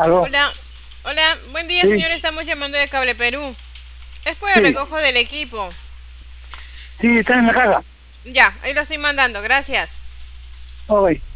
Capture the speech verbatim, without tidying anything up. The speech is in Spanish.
Aló, Hola, hola, buen día sí, señor, estamos llamando de Cable Perú. Es por el sí, recojo del equipo. sí, está en la casa. Ya, ahí lo estoy mandando, gracias. Ok.